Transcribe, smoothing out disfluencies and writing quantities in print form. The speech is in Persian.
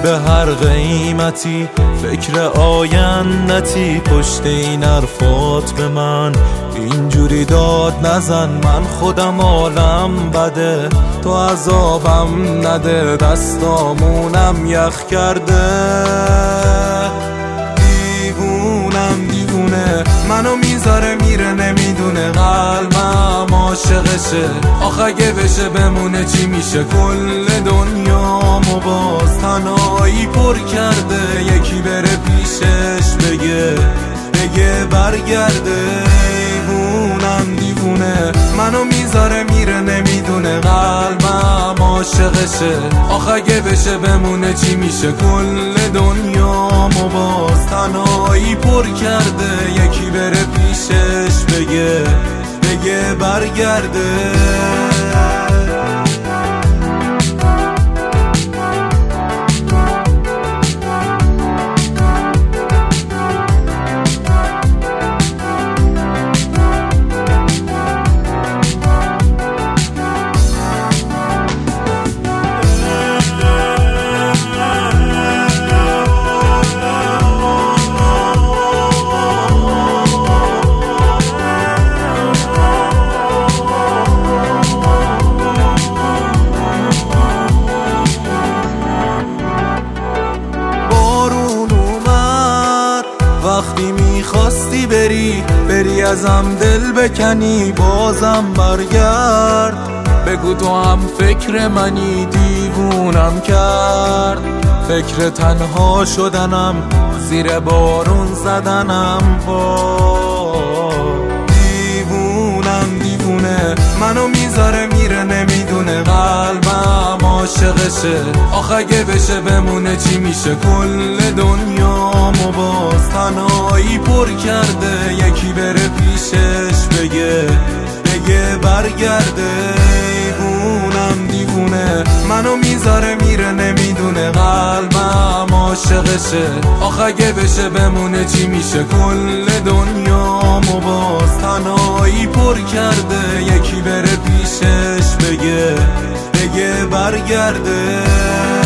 به هر قیمتی فکر آیندتی پشت این حرفات به من اینجوری داد نزن. من خودم عالم بده تو عذابم نده، دستامونم یخ کرده. دیوونه منو میذاره میره نمیدونه، قلبم عاشقشه آخه اگه بشه بمونه چی میشه؟ کل دنیامو باز تنهایی پر کرده، یکی بره پیشش بگه برگرده. دیوونه منو میذاره میره نمیدونه، قلبم عاشقشه آخه اگه بشه بمونه چی میشه؟ کل دنیامو باز تنهایی پر کرده، یکی بره پیشش بگه برگرده. وقتی میخواستی بری ازم دل بکنی، بازم برگرد بگو تو هم فکر منی. دیوونم کرد فکر تنها شدنم، زیر بارون زدنم. دیوونه منو میذاره میره نمیدونه، قلبم عاشقشه آخه اگه بشه بمونه چی میشه؟ کل دنیامو باز تنهایی پر کرده، یکی بره پیشش بگه برگرده. دیوونه منو میذاره میره نمیدونه، قلبم عاشقشه آخه اگه بشه بمونه چی میشه؟ کل دنیامو باز تنهایی پر کرده، یکی بره پیشش بگه برگرده.